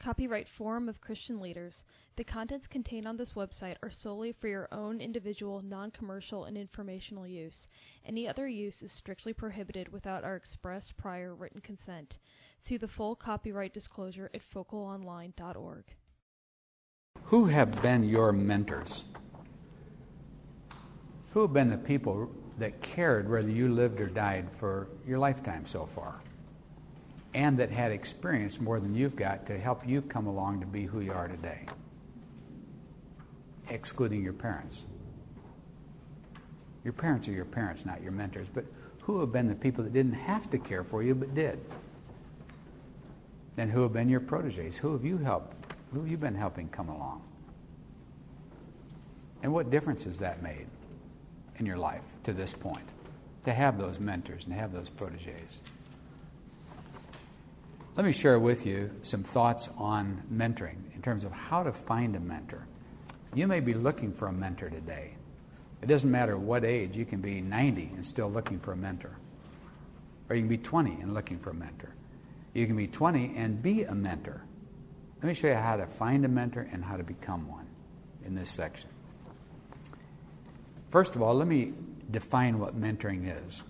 Copyright Forum of Christian Leaders. The contents contained on this website are solely for your own individual, non-commercial, and informational use. Any other use is strictly prohibited without our express prior written consent. See the full copyright disclosure at focalonline.org. Who have been your mentors? Who have been the people that cared whether you lived or died for your lifetime so far? And that had experience more than you've got to help you come along to be who you are today, excluding your parents. Your parents are your parents, not your mentors. But who have been the people that didn't have to care for you but did? And who have been your protégés? Who have you helped? Who have you been helping come along? And what difference has that made in your life to this point? To have those mentors and have those protégés. Let me share with you some thoughts on mentoring in terms of how to find a mentor. You may be looking for a mentor today. It doesn't matter what age. You can be 90 and still looking for a mentor. Or you can be 20 and looking for a mentor. You can be 20 and be a mentor. Let me show you how to find a mentor and how to become one in this section. First of all, let me define what mentoring is.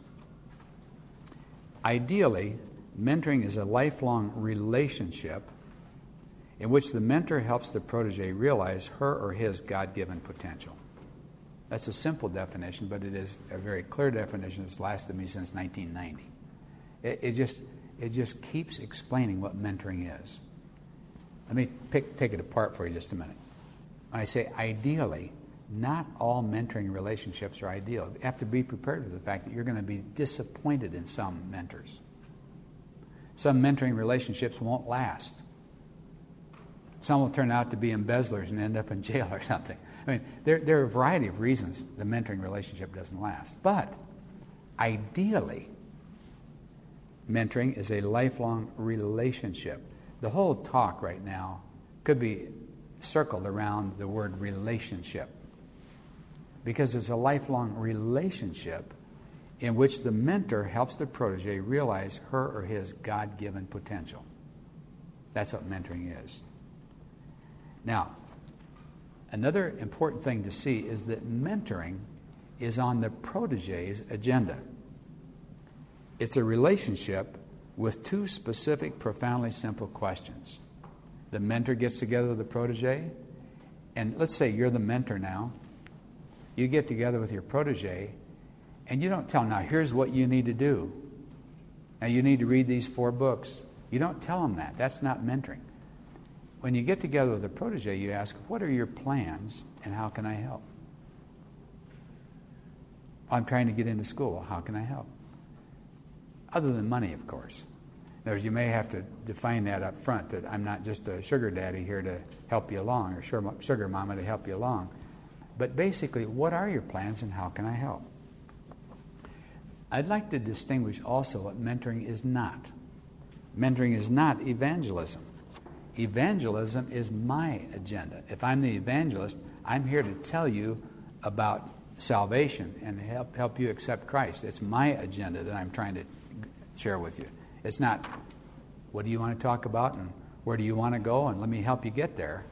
Ideally, mentoring is a lifelong relationship in which the mentor helps the protege realize her or his God-given potential. That's a simple definition, but it is a very clear definition that's lasted me since 1990. It just keeps explaining what mentoring is. Let me take it apart for you just a minute. When I say ideally, not all mentoring relationships are ideal. You have to be prepared for the fact that you're going to be disappointed in some mentors. Some mentoring relationships won't last. Some will turn out to be embezzlers and end up in jail or something. I mean, there are a variety of reasons the mentoring relationship doesn't last. But ideally, mentoring is a lifelong relationship. The whole talk right now could be circled around the word relationship, because it's a lifelong relationship in which the mentor helps the protege realize her or his God-given potential. That's what mentoring is. Now, another important thing to see is that mentoring is on the protege's agenda. It's a relationship with two specific, profoundly simple questions. The mentor gets together with the protege, and let's say you're the mentor now. You get together with your protege, and you don't tell them, now here's what you need to do. Now you need to read these 4 books. You don't tell them that. That's not mentoring. When you get together with a protege, you ask, what are your plans and how can I help? I'm trying to get into school. How can I help? Other than money, of course. In other words, you may have to define that up front, that I'm not just a sugar daddy here to help you along, or sugar mama to help you along. But basically, what are your plans and how can I help? I'd like to distinguish also what mentoring is not. Mentoring is not evangelism. Evangelism is my agenda. If I'm the evangelist, I'm here to tell you about salvation and help you accept Christ. It's my agenda that I'm trying to share with you. It's not, what do you want to talk about and where do you want to go and let me help you get there.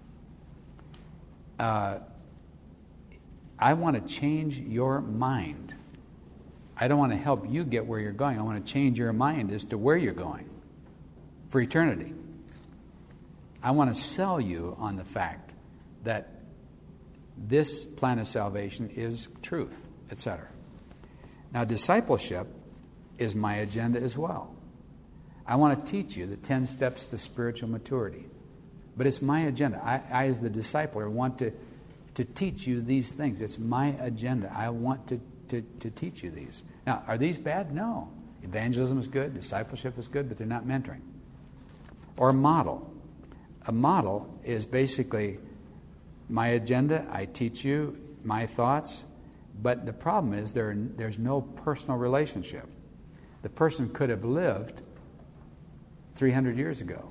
I want to change your mind. I don't want to help you get where you're going. I want to change your mind as to where you're going for eternity. I want to sell you on the fact that this plan of salvation is truth, etc. Now, discipleship is my agenda as well. I want to teach you the 10 steps to spiritual maturity. But it's my agenda. I as the discipler, want to teach you these things. It's my agenda. I want to teach you these. Now, are these bad? No. Evangelism is good. Discipleship is good, but they're not mentoring. Or model. A model is basically my agenda. I teach you my thoughts. But the problem is there's no personal relationship. The person could have lived 300 years ago.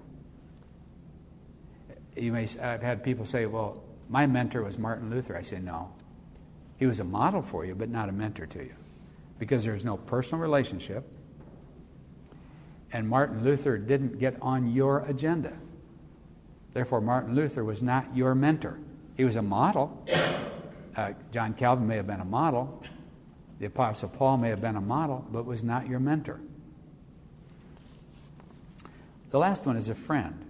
I've had people say, well, my mentor was Martin Luther. I say, no. He was a model for you, but not a mentor to you. Because there's no personal relationship. And Martin Luther didn't get on your agenda. Therefore, Martin Luther was not your mentor. He was a model. John Calvin may have been a model. The Apostle Paul may have been a model, but was not your mentor. The last one is a friend.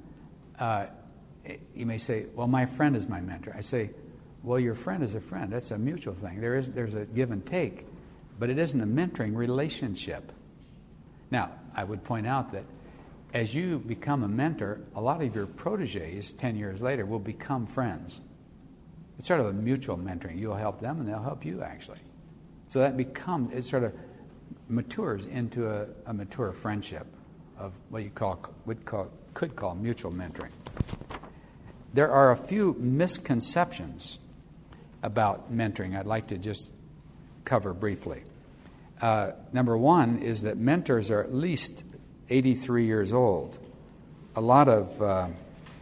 You may say, well, my friend is my mentor. I say, well, your friend is a friend. That's a mutual thing. There's a give and take, but it isn't a mentoring relationship. Now, I would point out that as you become a mentor, a lot of your proteges 10 years later will become friends. It's sort of a mutual mentoring. You'll help them and they'll help you, actually. So that it sort of matures into a mature friendship of what you could call mutual mentoring. There are a few misconceptions about mentoring I'd like to just cover briefly. Number one is that mentors are at least 83 years old. A lot of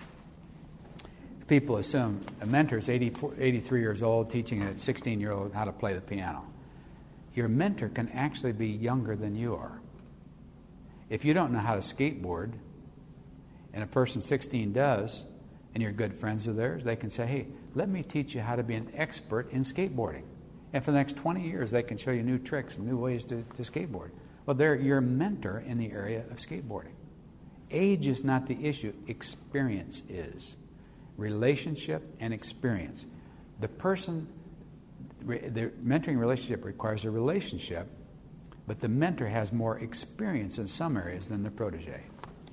people assume a mentor is 83 years old teaching a 16-year-old how to play the piano. Your mentor can actually be younger than you are. If you don't know how to skateboard, and a person 16 does, and you're good friends of theirs, they can say, hey, let me teach you how to be an expert in skateboarding. And for the next 20 years, they can show you new tricks and new ways to skateboard. Well, they're your mentor in the area of skateboarding. Age is not the issue. Experience is. Relationship and experience. The mentoring relationship requires a relationship, but the mentor has more experience in some areas than the protege.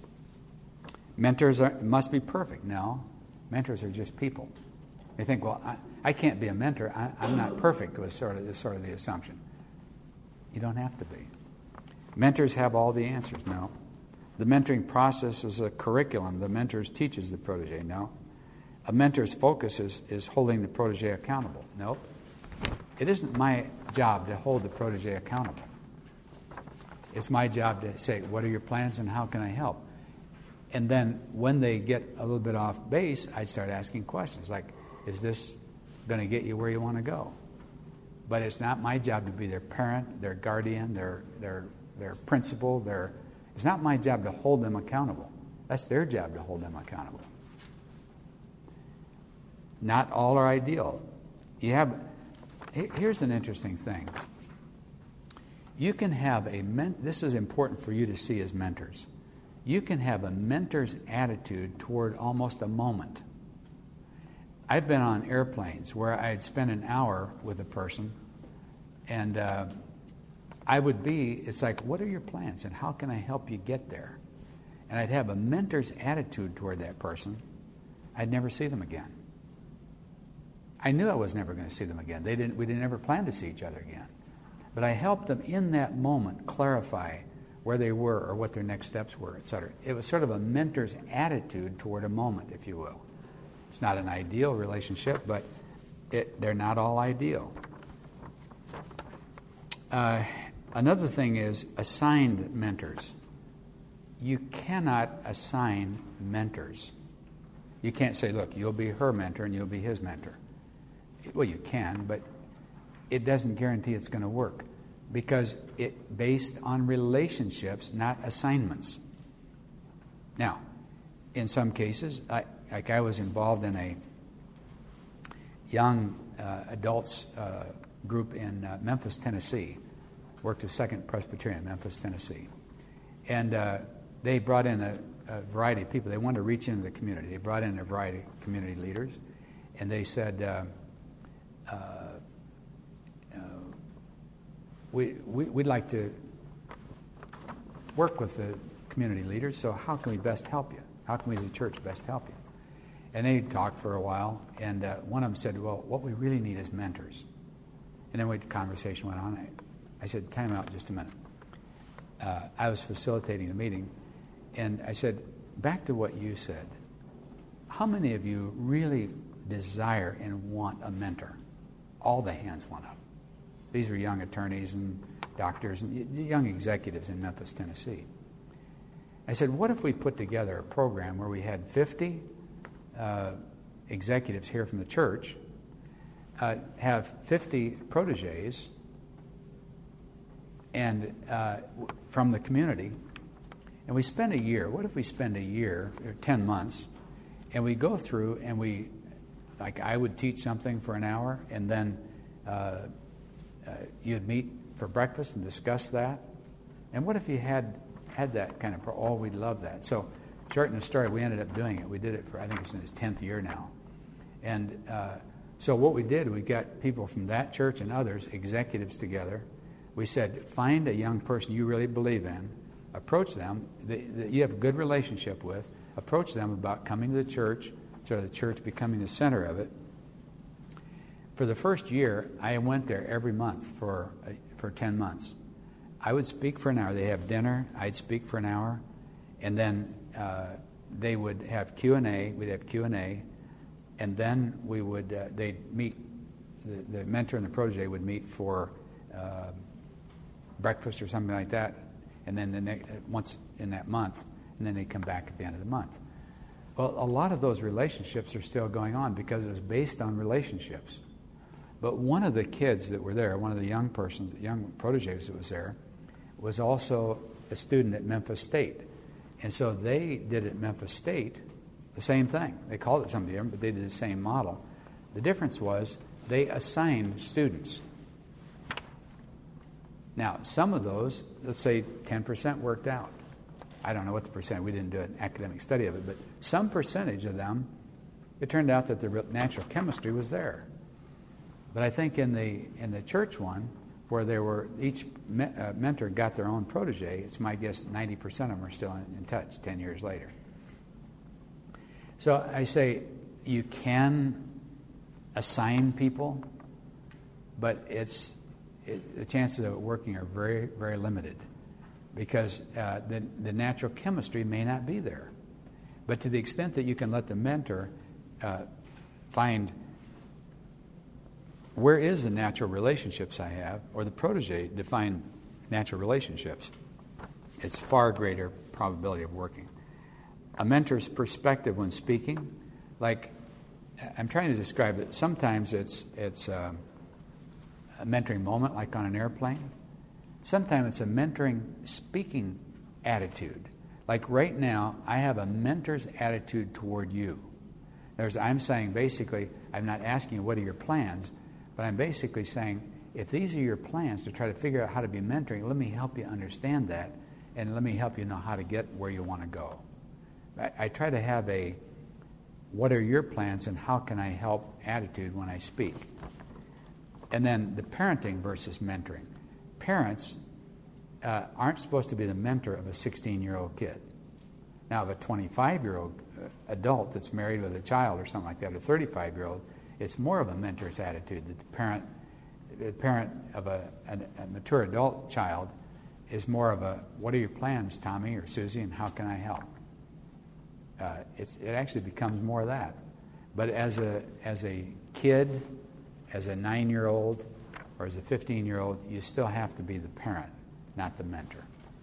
Mentors must be perfect. No, mentors are just people. They think, well, I can't be a mentor. I'm not perfect, was sort of the assumption. You don't have to be. Mentors have all the answers. No. The mentoring process is a curriculum. The mentor teaches the protege. No. A mentor's focus is holding the protege accountable. Nope. It isn't my job to hold the protege accountable. It's my job to say, what are your plans and how can I help? And then when they get a little bit off base, I'd start asking questions like, is this going to get you where you want to go? But it's not my job to be their parent, their guardian, their principal. It's not my job to hold them accountable. That's their job to hold them accountable. Not all are ideal. Here's an interesting thing. You can have this is important for you to see as mentors. You can have a mentor's attitude toward almost a moment. I've been on airplanes where I'd spend an hour with a person, and it's like, what are your plans and how can I help you get there? And I'd have a mentor's attitude toward that person. I'd never see them again. I knew I was never going to see them again. We didn't ever plan to see each other again. But I helped them in that moment clarify where they were or what their next steps were, etc. It was sort of a mentor's attitude toward a moment, if you will. It's not an ideal relationship, but they're not all ideal. Another thing is assigned mentors. You cannot assign mentors. You can't say, look, you'll be her mentor and you'll be his mentor. Well, you can, but it doesn't guarantee it's going to work because it's based on relationships, not assignments. Now, in some cases, I was involved in a young adults group in Memphis, Tennessee. Worked at Second Presbyterian, Memphis, Tennessee. And they brought in a variety of people. They wanted to reach into the community. They brought in a variety of community leaders. And they said, we'd like to work with the community leaders, so how can we best help you? How can we as a church best help you? And they talked for a while, and one of them said, well, what we really need is mentors. And then the conversation went on. I said, time out just a minute. I was facilitating the meeting, and I said, back to what you said. How many of you really desire and want a mentor? All the hands went up. These were young attorneys and doctors and young executives in Memphis, Tennessee. I said, what if we put together a program where we had 50 executives here from the church, have 50 proteges and from the community, and we spend a year. What if we spend a year, or 10 months, And we go through and like I would teach something for an hour, and then you'd meet for breakfast and discuss that. And what if you had that kind of, we'd love that. So, shorten the story, we ended up doing it. We did it for, I think it's in its 10th year now. And so what we did, we got people from that church and others, executives together. We said, find a young person you really believe in, approach them, that you have a good relationship with, approach them about coming to the church, so the church becoming the center of it. For the first year, I went there every month for 10 months. I would speak for an hour. They'd have dinner. I'd speak for an hour. And then they would have Q&A. We'd have Q&A. And then we would, they'd meet, the mentor and the protege would meet for breakfast or something like that. And then once in that month, and then they'd come back at the end of the month. Well, a lot of those relationships are still going on because it was based on relationships. But one of the kids that were there, one of the young proteges that was there, was also a student at Memphis State. And so they did at Memphis State the same thing. They called it something different, but they did the same model. The difference was they assigned students. Now, some of those, let's say 10% worked out. I don't know what the percent, we didn't do an academic study of it, but some percentage of them, it turned out that the natural chemistry was there. But I think in the church one, where there were each mentor got their own protege, it's my guess 90% of them are still in touch 10 years later. So I say you can assign people, but the chances of it working are very, very limited because the natural chemistry may not be there. But to the extent that you can let the mentor find where is the natural relationships I have, or the protege define natural relationships, it's far greater probability of working. A mentor's perspective when speaking, like I'm trying to describe it, sometimes it's a mentoring moment like on an airplane. Sometimes it's a mentoring speaking attitude. Like right now, I have a mentor's attitude toward you. I'm saying basically, I'm not asking you what are your plans, but I'm basically saying, if these are your plans to try to figure out how to be mentoring, let me help you understand that, and let me help you know how to get where you want to go. I try to have a, what are your plans and how can I help attitude when I speak. And then the parenting versus mentoring. Parents aren't supposed to be the mentor of a 16-year-old kid. Now, if a 25-year-old adult that's married with a child or something like that, a 35-year-old, it's more of a mentor's attitude that the parent of a mature adult child is more of a, what are your plans, Tommy or Susie, and how can I help? It actually becomes more of that. But as a kid, as a 9-year-old, or as a 15-year-old, you still have to be the parent, not the mentor.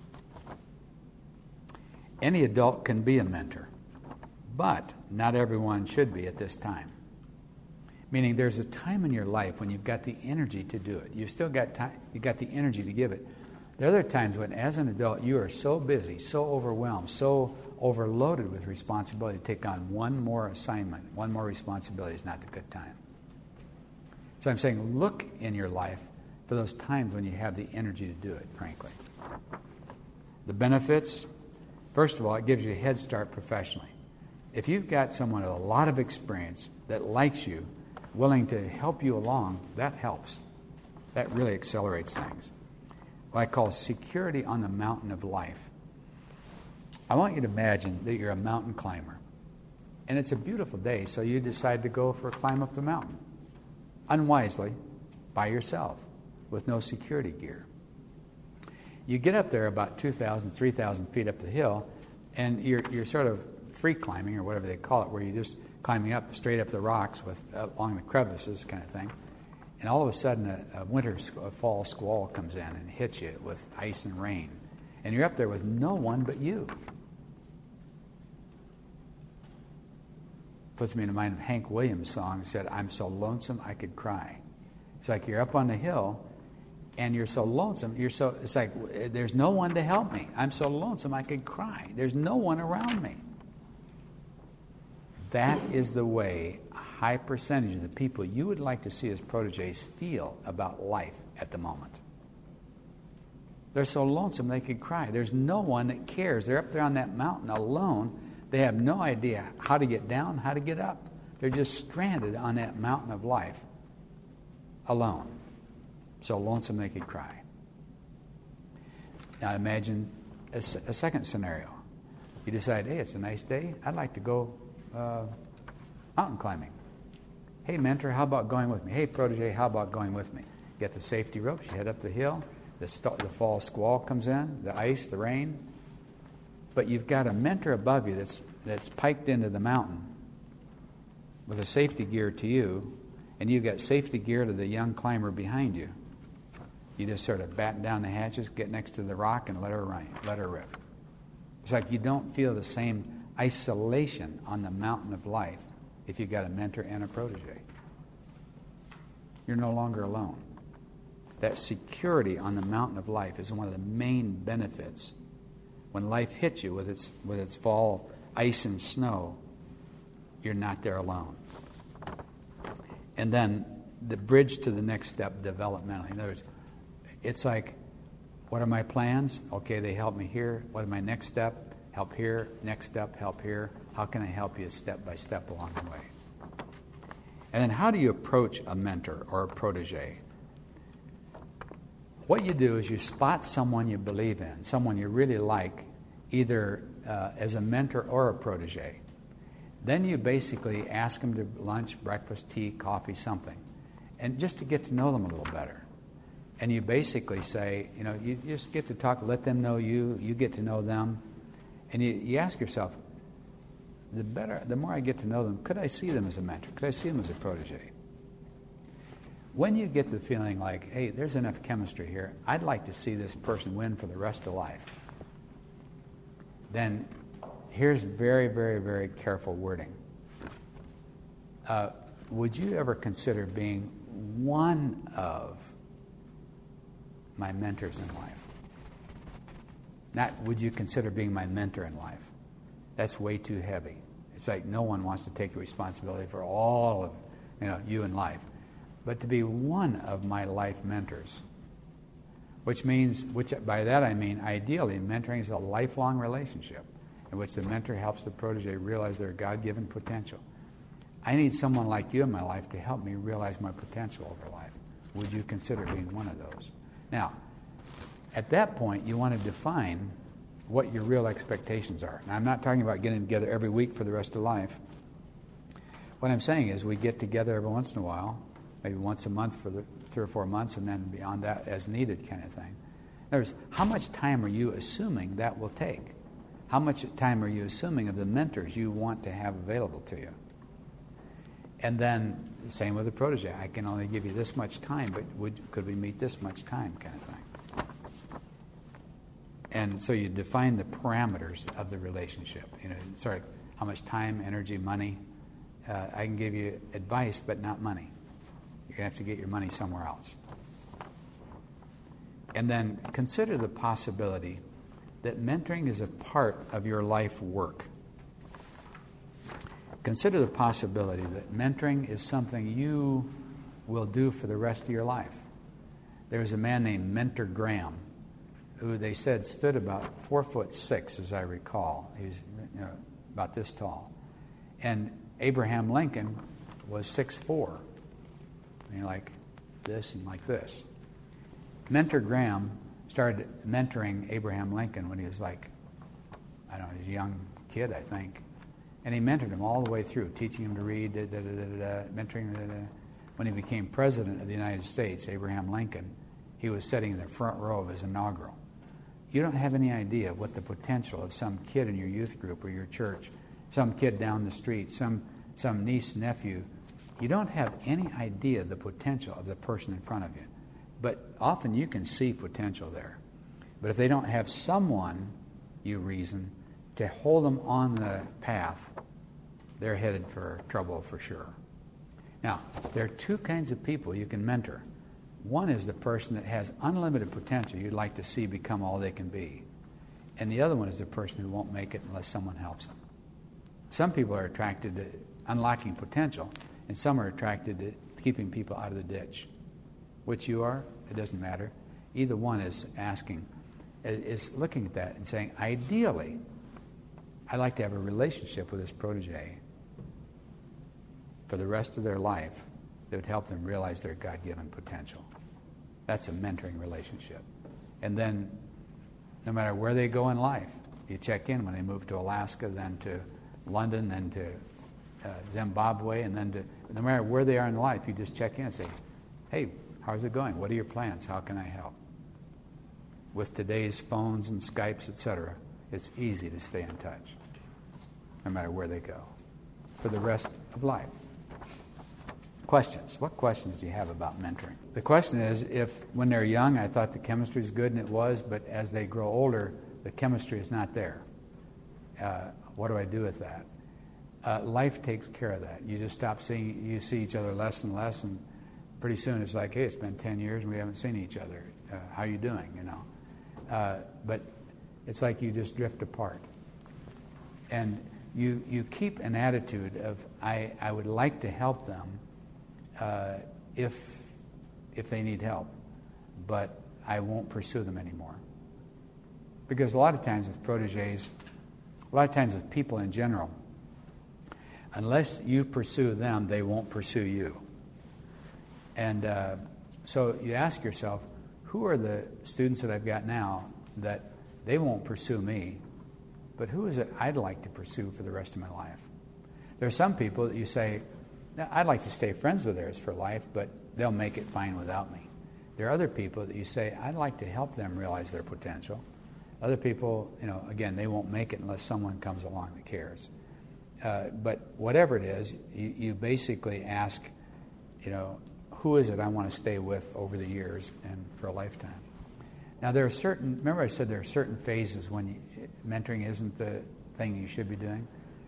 Any adult can be a mentor, but not everyone should be at this time. Meaning there's a time in your life when you've got the energy to do it. You've still got time, you've got the energy to give it. There are other times when, as an adult, you are so busy, so overwhelmed, so overloaded with responsibility to take on one more assignment, one more responsibility is not the good time. So I'm saying look in your life for those times when you have the energy to do it, frankly. The benefits, first of all, it gives you a head start professionally. If you've got someone with a lot of experience that likes you, willing to help you along, that helps. That really accelerates things. What I call security on the mountain of life. I want you to imagine that you're a mountain climber. And it's a beautiful day, so you decide to go for a climb up the mountain. Unwisely, by yourself, with no security gear. You get up there about 2,000, 3,000 feet up the hill, and you're sort of free climbing, or whatever they call it, where you're just climbing up straight up the rocks with along the crevices kind of thing. And all of a sudden a fall squall comes in and hits you with ice and rain. And you're up there with no one but you. Puts me in the mind of Hank Williams' song that said, I'm so lonesome I could cry. It's like you're up on the hill and you're so lonesome, it's like there's no one to help me. I'm so lonesome I could cry. There's no one around me. That is the way a high percentage of the people you would like to see as proteges feel about life at the moment. They're so lonesome they could cry. There's no one that cares. They're up there on that mountain alone. They have no idea how to get down, how to get up. They're just stranded on that mountain of life alone. So lonesome they could cry. Now imagine a second scenario. You decide, hey, it's a nice day. I'd like to go mountain climbing. Hey, mentor, how about going with me? Hey, protege, how about going with me? Get the safety ropes. You head up the hill. The fall squall comes in, the ice, the rain. But you've got a mentor above you that's piked into the mountain with a safety gear to you, and you've got safety gear to the young climber behind you. You just sort of batten down the hatches, get next to the rock, and let her rip. It's like you don't feel the same isolation on the mountain of life if you've got a mentor and a protege. You're no longer alone. That security on the mountain of life is one of the main benefits. When life hits you with its fall ice and snow, you're not there alone. And then the bridge to the next step developmentally. In other words, it's like, what are my plans? Okay, they help me here. What is my next step? Help here. Next step, help here. How can I help you step by step along the way? And then how do you approach a mentor or a protege? What you do is you spot someone you believe in, someone you really like, either as a mentor or a protege. Then you basically ask them to lunch, breakfast, tea, coffee, something, and just to get to know them a little better. And you basically say, you just get to talk, let them know you, you get to know them, and you ask yourself, the more I get to know them, could I see them as a mentor? Could I see them as a protege? When you get the feeling like, hey, there's enough chemistry here, I'd like to see this person win for the rest of life, then here's very, very, very careful wording. Would you ever consider being one of my mentors in life? Not would you consider being my mentor in life. That's way too heavy. It's like no one wants to take the responsibility for all of you in life. But to be one of my life mentors, which by that I mean ideally mentoring is a lifelong relationship in which the mentor helps the protege realize their God-given potential. I need someone like you in my life to help me realize my potential over life. Would you consider being one of those? Now, at that point, you want to define what your real expectations are. Now, I'm not talking about getting together every week for the rest of life. What I'm saying is we get together every once in a while, maybe once a month for the 3 or 4 months, and then beyond that as needed kind of thing. In other words, how much time are you assuming that will take? How much time are you assuming of the mentors you want to have available to you? And then, same with the protege. I can only give you this much time, but could we meet this much time kind of thing? And so you define the parameters of the relationship. Sort of how much time, energy, money. I can give you advice, but not money. You're going to have to get your money somewhere else. And then consider the possibility that mentoring is a part of your life work. Consider the possibility that mentoring is something you will do for the rest of your life. There was a man named Mentor Graham, who they said stood about 4'6", as I recall. He was about this tall. And Abraham Lincoln was 6'4". Like this and like this. Mentor Graham started mentoring Abraham Lincoln when he was like, he was a young kid, I think. And he mentored him all the way through, teaching him to read, mentoring. When he became president of the United States, Abraham Lincoln, he was sitting in the front row of his inaugural. You don't have any idea what the potential of some kid in your youth group or your church, some kid down the street, some niece, nephew. You don't have any idea the potential of the person in front of you. But often you can see potential there. But if they don't have someone, you reason, to hold them on the path, they're headed for trouble for sure. Now, there are 2 kinds of people you can mentor. One is the person that has unlimited potential you'd like to see become all they can be. And the other one is the person who won't make it unless someone helps them. Some people are attracted to unlocking potential, and some are attracted to keeping people out of the ditch. Which you are, it doesn't matter. Either one is looking at that and saying, ideally, I'd like to have a relationship with this protege for the rest of their life that would help them realize their God-given potential. That's a mentoring relationship. And then, no matter where they go in life, you check in when they move to Alaska, then to London, then to Zimbabwe, and then to, no matter where they are in life, you just check in and say, hey, how's it going? What are your plans? How can I help? With today's phones and Skypes, etc., it's easy to stay in touch, no matter where they go, for the rest of life. Questions. What questions do you have about mentoring? The question is, if when they're young, I thought the chemistry is good, and it was, but as they grow older, the chemistry is not there. What do I do with that? Life takes care of that. You just stop seeing, you see each other less and less, and pretty soon it's like, hey, it's been 10 years and we haven't seen each other. How you doing, you know? But it's like you just drift apart. And you keep an attitude of, I would like to help them if they need help, but I won't pursue them anymore. Because a lot of times with proteges, a lot of times with people in general, unless you pursue them, they won't pursue you. And so you ask yourself, who are the students that I've got now that they won't pursue me, but who is it I'd like to pursue for the rest of my life? There are some people that you say, I'd like to stay friends with theirs for life, but they'll make it fine without me. There are other people that you say, I'd like to help them realize their potential. Other people, you know, again, they won't make it unless someone comes along that cares. But whatever it is, you basically ask, you know, who is it I want to stay with over the years and for a lifetime? Now, there are certain, remember I said there are certain phases when mentoring isn't the thing you should be doing?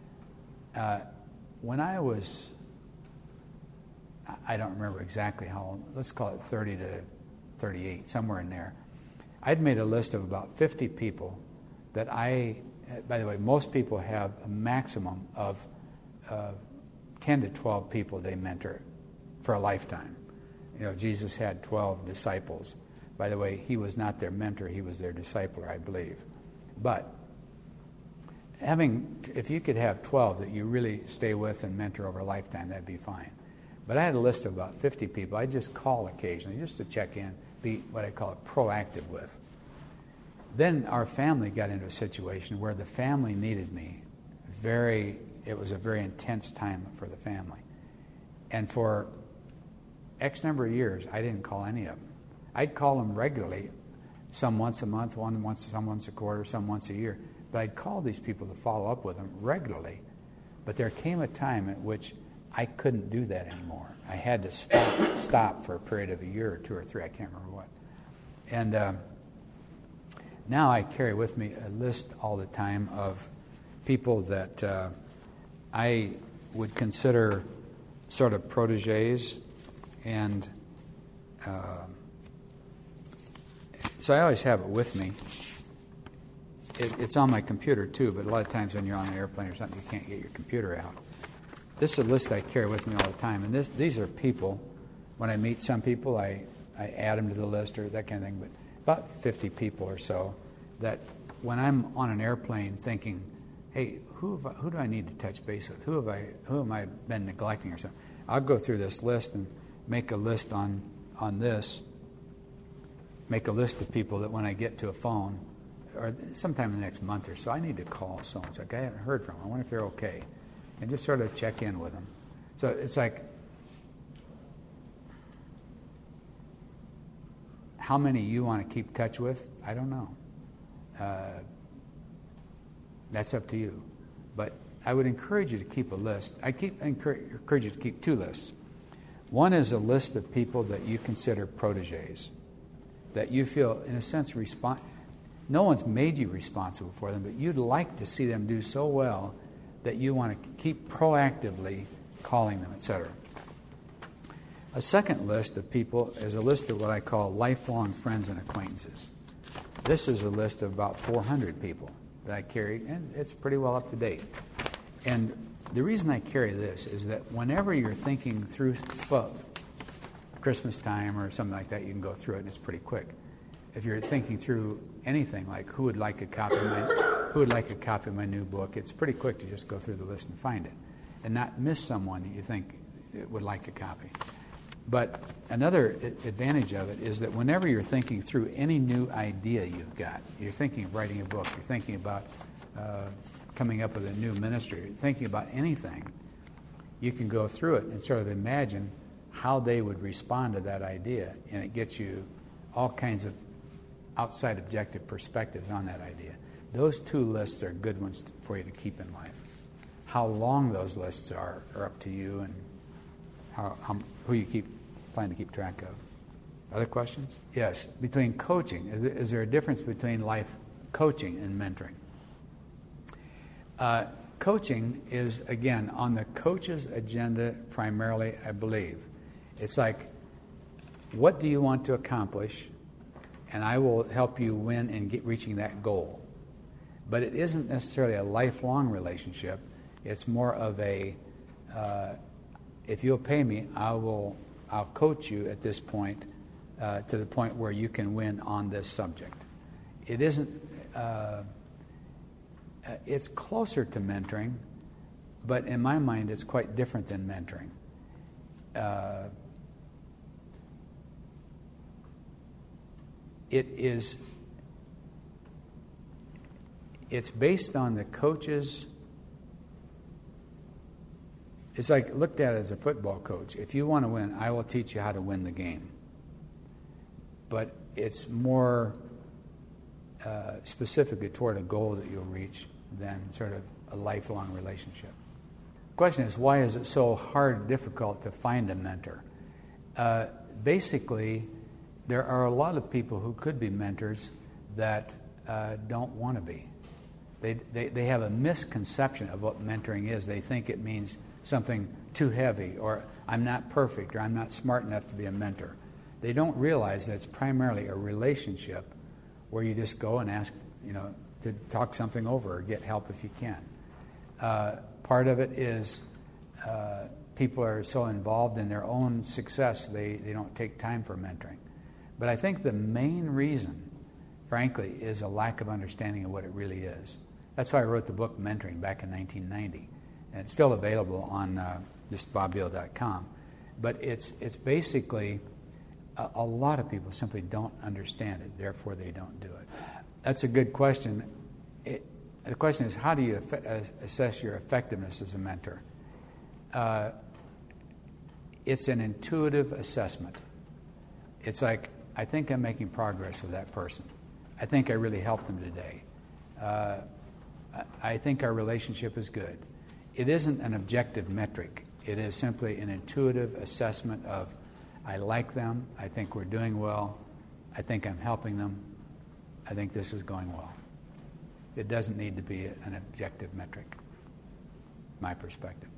When I was, I don't remember exactly how old, let's call it 30 to 38, somewhere in there. I'd made a list of about 50 people that by the way, most people have a maximum of 10 to 12 people they mentor for a lifetime. You know, Jesus had 12 disciples. By the way, he was not their mentor, he was their discipler, I believe. But if you could have 12 that you really stay with and mentor over a lifetime, that'd be fine. But I had a list of about 50 people I'd just call occasionally just to check in, be what I call proactive with. Then our family got into a situation where the family needed me. It was a very intense time for the family. And for X number of years, I didn't call any of them. I'd call them regularly, some once a month, some once a quarter, some once a year. But I'd call these people to follow up with them regularly. But there came a time at which I couldn't do that anymore. I had to stop for a period of a year or two or three, I can't remember what. And now I carry with me a list all the time of people that I would consider sort of proteges, and so I always have it with me. It's on my computer too, but a lot of times when you're on an airplane or something, you can't get your computer out. This is a list I carry with me all the time, and these are people. When I meet some people, I add them to the list or that kind of thing, but about 50 people or so that when I'm on an airplane thinking, hey, who do I need to touch base with? Who am I been neglecting or something? I'll go through this list and make a list on this, make a list of people that when I get to a phone, or sometime in the next month or so, I need to call someone. It's like, I haven't heard from them. I wonder if they're okay. And just sort of check in with them. So it's like, how many you want to keep touch with? I don't know. That's up to you. But I would encourage you to keep a list. I encourage you to keep two lists. One is a list of people that you consider proteges, that you feel, in a sense, no one's made you responsible for them, but you'd like to see them do so well that you want to keep proactively calling them, etc. A second list of people is a list of what I call lifelong friends and acquaintances. This is a list of about 400 people that I carry, and it's pretty well up to date. And the reason I carry this is that whenever you're thinking through, well, Christmas time or something like that, you can go through it and it's pretty quick. If you're thinking through anything like who would like a copy of my new book, it's pretty quick to just go through the list and find it and not miss someone that you think would like a copy. But another advantage of it is that whenever you're thinking through any new idea you've got, you're thinking of writing a book, you're thinking about coming up with a new ministry, you're thinking about anything, you can go through it and sort of imagine how they would respond to that idea, and it gets you all kinds of outside objective perspectives on that idea. Those two lists are good ones for you to keep in life. How long those lists are up to you, and who you plan to keep track of. Other questions? Yes. Between coaching, is there a difference between life coaching and mentoring? Coaching is, again, on the coach's agenda primarily, I believe. It's like, what do you want to accomplish? And I will help you win in reaching that goal. But it isn't necessarily a lifelong relationship. It's more of a, if you'll pay me, I'll coach you at this point to the point where you can win on this subject. It isn't, it's closer to mentoring, but in my mind it's quite different than mentoring. It's based on the coach's. It's like looked at as a football coach. If you want to win, I will teach you how to win the game. But it's more specifically toward a goal that you'll reach than sort of a lifelong relationship. The question is, why is it so hard, difficult to find a mentor? Basically, there are a lot of people who could be mentors that don't want to be. They have a misconception of what mentoring is. They think it means something too heavy, or I'm not perfect, or I'm not smart enough to be a mentor. They don't realize that it's primarily a relationship where you just go and ask, to talk something over or get help if you can. Part of it is people are so involved in their own success, they don't take time for mentoring. But I think the main reason, frankly, is a lack of understanding of what it really is. That's why I wrote the book Mentoring back in 1990. And it's still available on just bobbeal.com. But it's basically a lot of people simply don't understand it, therefore they don't do it. That's a good question. The question is, how do you assess your effectiveness as a mentor? It's an intuitive assessment. It's like, I think I'm making progress with that person. I think I really helped them today. I think our relationship is good. It isn't an objective metric. It is simply an intuitive assessment of, I like them, I think we're doing well, I think I'm helping them, I think this is going well. It doesn't need to be an objective metric, my perspective.